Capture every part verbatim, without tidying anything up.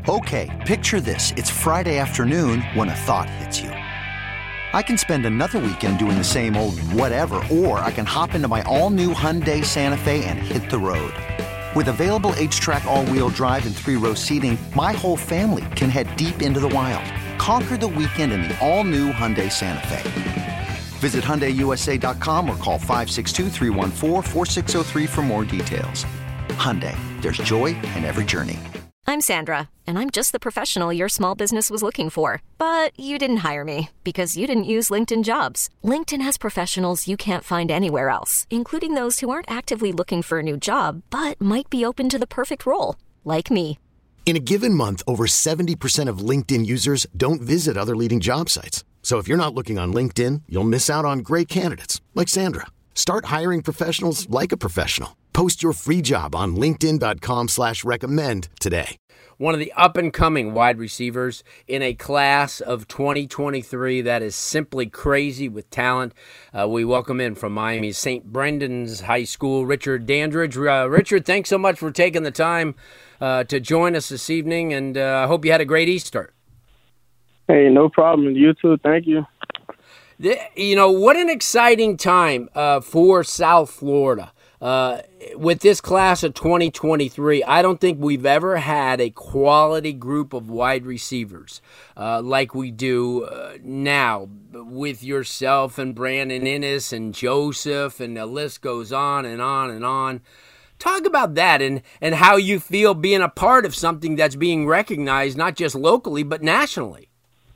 Okay, picture this. It's Friday afternoon when a thought hits you. I can spend another weekend doing the same old whatever, or I can hop into my all-new Hyundai Santa Fe and hit the road. With available H-Track all-wheel drive and three-row seating, my whole family can head deep into the wild. Conquer the weekend in the all-new Hyundai Santa Fe. Visit Hyundai U S A dot com or call five six two, three one four, four six zero three for more details. Hyundai, there's joy in every journey. I'm Sandra, and I'm just the professional your small business was looking for. But you didn't hire me because you didn't use LinkedIn Jobs. LinkedIn has professionals you can't find anywhere else, including those who aren't actively looking for a new job, but might be open to the perfect role, like me. In a given month, over seventy percent of LinkedIn users don't visit other leading job sites. So if you're not looking on LinkedIn, you'll miss out on great candidates like Sandra. Start hiring professionals like a professional. Post your free job on linkedin dot com slash recommend today. One of the up-and-coming wide receivers in a class of twenty twenty-three that is simply crazy with talent. Uh, we welcome in from Miami's Saint Brendan's High School, Richard Dandridge. Uh, Richard, thanks so much for taking the time uh, to join us this evening, and uh, I hope you had a great Easter. Hey, no problem. You too. Thank you. You know, what an exciting time uh, for South Florida. Uh, with this class of twenty twenty-three, I don't think we've ever had a quality group of wide receivers uh, like we do uh, now with yourself and Brandon Inniss and Joseph, and the list goes on and on and on. Talk about that and, and how you feel being a part of something that's being recognized not just locally but nationally.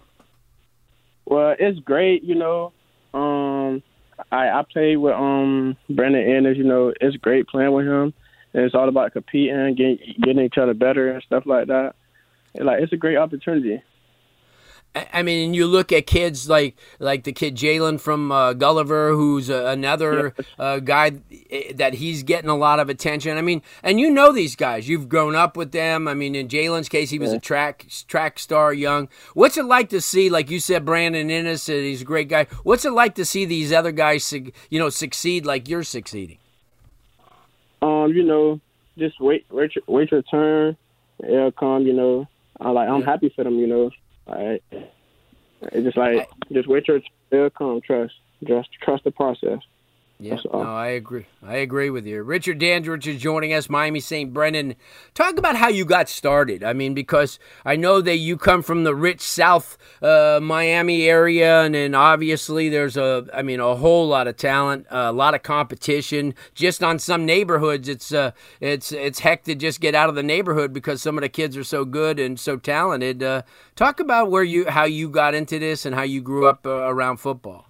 Well, it's great, you know. Um, I, I played with um Brandon Inniss, you know. It's great playing with him. And it's all about competing, getting, getting each other better and stuff like that. And, like, it's a great opportunity. I mean, you look at kids like like the kid Jalen from uh, Gulliver, who's uh, another yeah. uh, guy that he's getting a lot of attention. I mean, and you know these guys. You've grown up with them. I mean, in Jalen's case, he was yeah. a track track star young. What's it like to see, like you said, Brandon Inniss, he's a great guy. What's it like to see these other guys, you know, succeed like you're succeeding? Um, you know, just wait, wait, your, wait your turn. It'll come, you know. I like, I'm yeah. happy for them, you know. Like, it's just like, just wait your it'll come. Trust, just trust the process. Yeah, no, I agree. I agree with you. Richard Dandridge is joining us, Miami Saint Brendan. Talk about how you got started. I mean, because I know that you come from the rich South uh, Miami area, and then obviously there's a, I mean, a whole lot of talent, a lot of competition. Just on some neighborhoods, it's uh, it's it's heck to just get out of the neighborhood because some of the kids are so good and so talented. Uh, talk about where you, how you got into this and how you grew up uh, around football.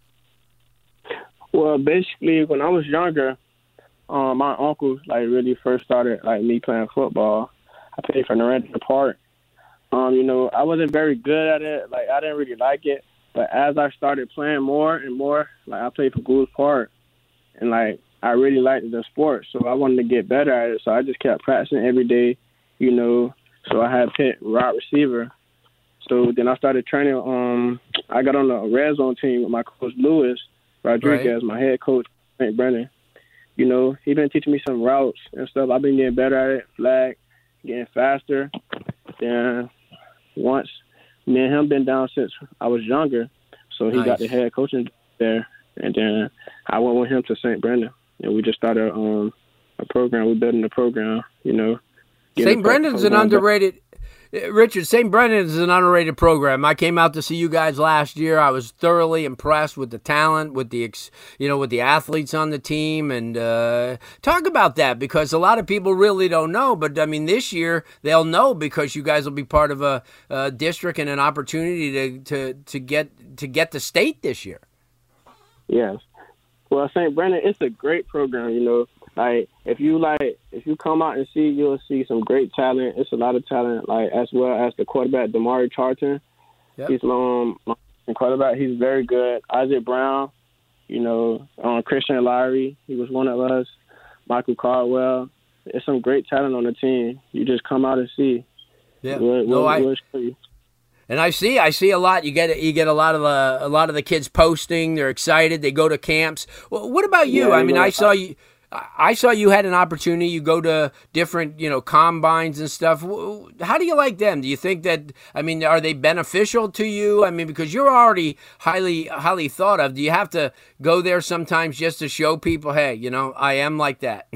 Well, basically, when I was younger, um, my uncle like really first started like me playing football. I played for Narragansett Park. Um, you know, I wasn't very good at it. Like, I didn't really like it. But as I started playing more and more, like, I played for Gould Park, and like I really liked the sport, so I wanted to get better at it. So I just kept practicing every day, you know. So I had picked wide receiver. So then I started training. Um, I got on the red zone team with my coach Lewis Rodriguez, right. my head coach, Saint Brendan. You know, he been teaching me some routes and stuff. I've been getting better at it, flag, getting faster. Then once, me and him been down since I was younger, so he nice. got the head coaching there. And then I went with him to Saint Brendan, and we just started um, a program. We're building a program, you know. Saint Brendan's an underrated – Richard, Saint Brendan is an underrated program. I came out to see you guys last year. I was thoroughly impressed with the talent, with the you know, with the athletes on the team, and uh, talk about that because a lot of people really don't know. But I mean, this year they'll know because you guys will be part of a, a district and an opportunity to, to to get to get the state this year. Yes, well, Saint Brendan, it's a great program. You know. Like, if you like, if you come out and see, you'll see some great talent. It's a lot of talent, like, as well as the quarterback, Damari Charlton. Yep. He's um, my quarterback. He's very good. Isaac Brown, you know, um, Christian Lowry. He was one of us. Michael Caldwell. There's some great talent on the team. You just come out and see. Yeah. We'll, no, we'll, I. We'll show you. And I see, I see a lot. You get, you get a lot of the, a lot of the kids posting. They're excited. They go to camps. Well, what about you? Yeah, I mean, I saw you. I saw you had an opportunity. You go to different, you know, combines and stuff. How do you like them? Do you think that, I mean, are they beneficial to you? I mean, because you're already highly, highly thought of. Do you have to go there sometimes just to show people, hey, you know, I am like that?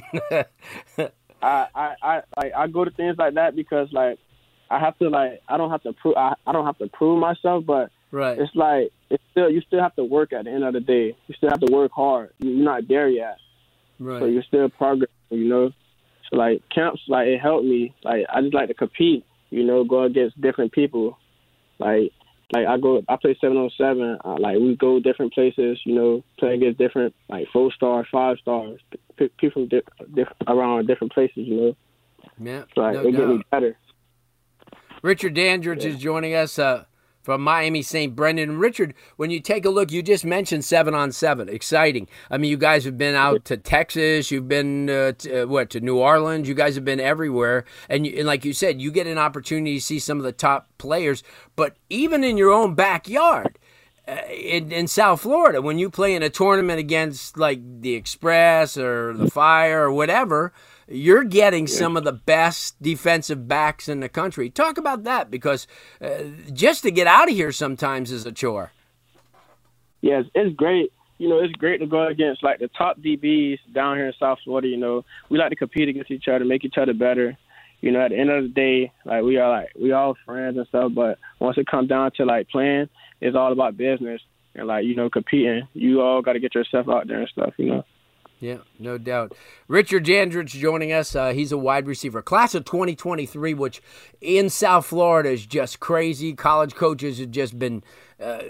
I, I, I, like, I go to things like that because, like, I have to, like, I don't have to prove, I, I don't have to prove myself, but right. It's like, it's still, you still have to work at the end of the day. You still have to work hard. You're not there yet. Right. So you're still progressing, you know. So, like, camps, like, it helped me. Like, I just like to compete, you know, go against different people. Like, like I go, I play seven on seven. Uh, like, we go different places, you know, play against different, like, four stars, five stars, p- people from di- diff- around different places, you know. Yeah, so, like, no it get me better. Richard Dandridge yeah. is joining us uh, from Miami Saint Brendan. Richard, when you take a look, you just mentioned seven on seven. Exciting. I mean, you guys have been out to Texas. You've been, uh, to, uh, what, to New Orleans. You guys have been everywhere. And, you, and like you said, you get an opportunity to see some of the top players. But even in your own backyard, uh, in, in South Florida, when you play in a tournament against, like, the Express or the Fire or whatever, you're getting some of the best defensive backs in the country. Talk about that, because uh, just to get out of here sometimes is a chore. Yes, it's great. You know, it's great to go against, like, the top D Bs down here in South Florida. You know, we like to compete against each other, make each other better. You know, at the end of the day, like, we are, like, we all friends and stuff, but once it comes down to, like, playing, it's all about business and, like, you know, competing. You all got to get yourself out there and stuff, you know. Yeah, no doubt. Richard Dandridge joining us. Uh, he's a wide receiver. Class of twenty twenty-three, which in South Florida is just crazy. College coaches have just been uh,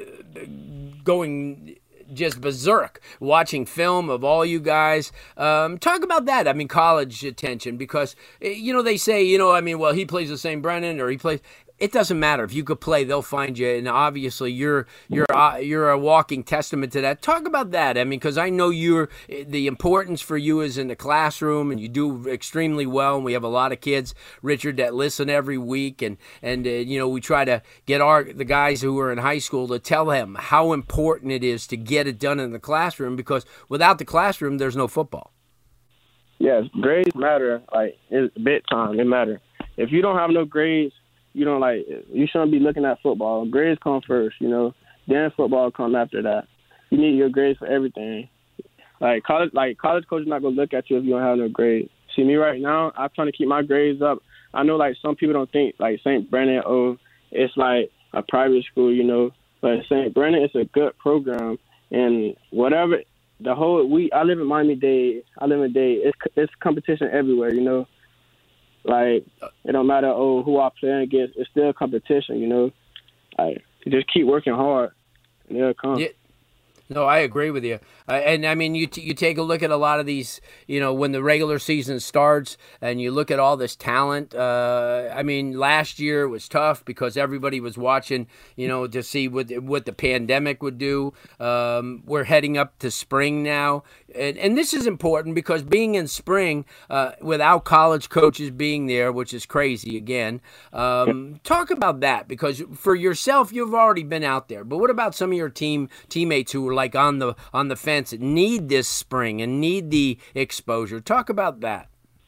going just berserk watching film of all you guys. Um, talk about that. I mean, college attention, because, you know, they say, you know, I mean, well, he plays the same Brennan or he plays. It doesn't matter. If you could play, they'll find you. And obviously, you're you're uh, you're a walking testament to that. Talk about that. I mean, because I know you're the importance for you is in the classroom, and you do extremely well. And we have a lot of kids, Richard, that listen every week, and and uh, you know, we try to get our the guys who are in high school to tell them how important it is to get it done in the classroom, because without the classroom, there's no football. Yes, grades matter. Like, it's big time. It matter. If you don't have no grades, you don't like. You shouldn't be looking at football. Grades come first, you know. Then football come after that. You need your grades for everything. Like college, like college coach is not gonna look at you if you don't have no grades. See me right now, I'm trying to keep my grades up. I know, like, some people don't think like Saint Brennan, oh, it's like a private school, you know. But Saint Brennan is a good program, and whatever the whole we. I live in Miami-Dade. I live in Dade. It's it's competition everywhere, you know. Like, it don't matter, oh, who I play against. It's still competition, you know. Like, you just keep working hard, and it'll come. Yeah. No, I agree with you. Uh, and, I mean, you t- you take a look at a lot of these, you know, when the regular season starts and you look at all this talent. Uh, I mean, last year was tough because everybody was watching, you know, to see what what the pandemic would do. Um, we're heading up to spring now. And, and this is important because being in spring uh, without college coaches being there, which is crazy again, um, talk about that, because for yourself, you've already been out there. But what about some of your team teammates who are like on the on the fence that need this spring and need the exposure? Talk about that.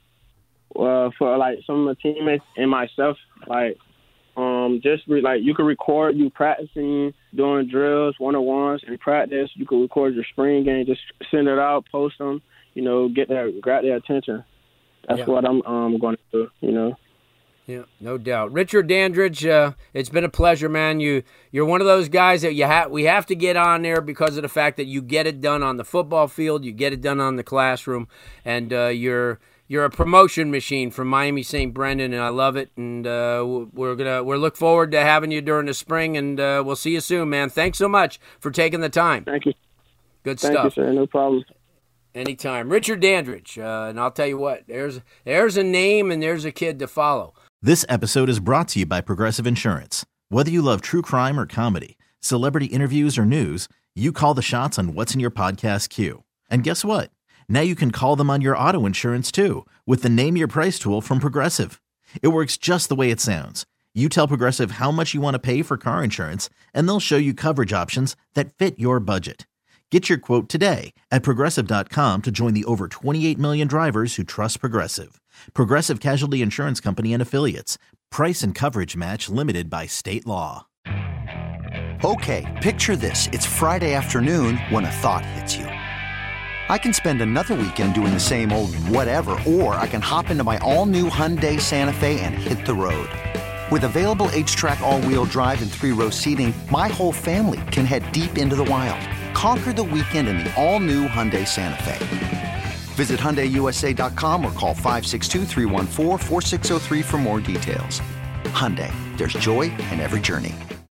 Well, for like some of my teammates and myself, like um, just re- like you can record you practicing, doing drills, one on ones, and practice. You can record your spring game, just send it out, post them. You know, get their grab their attention. That's yeah. what I'm um going to do. You know. Yeah, no doubt. Richard Dandridge, uh, it's been a pleasure, man. You, you're one of those guys that you ha- we have to get on there because of the fact that you get it done on the football field, you get it done on the classroom, and uh, you're you're a promotion machine from Miami Saint Brendan, and I love it. And uh, we're gonna we're look forward to having you during the spring, and uh, we'll see you soon, man. Thanks so much for taking the time. Thank you. Good Thank stuff. You, sir. No problem. Anytime. Richard Dandridge, uh, and I'll tell you what, there's there's a name and there's a kid to follow. This episode is brought to you by Progressive Insurance. Whether you love true crime or comedy, celebrity interviews or news, you call the shots on what's in your podcast queue. And guess what? Now you can call them on your auto insurance too with the Name Your Price tool from Progressive. It works just the way it sounds. You tell Progressive how much you want to pay for car insurance, and they'll show you coverage options that fit your budget. Get your quote today at Progressive dot com to join the over twenty-eight million drivers who trust Progressive. Progressive Casualty Insurance Company and Affiliates. Price and coverage match limited by state law. Okay, picture this. It's Friday afternoon when a thought hits you. I can spend another weekend doing the same old whatever, or I can hop into my all-new Hyundai Santa Fe and hit the road. With available H-Track all-wheel drive and three-row seating, my whole family can head deep into the wild. Conquer the weekend in the all-new Hyundai Santa Fe. Visit Hyundai U S A dot com or call five six two, three one four, four six zero three for more details. Hyundai, there's joy in every journey.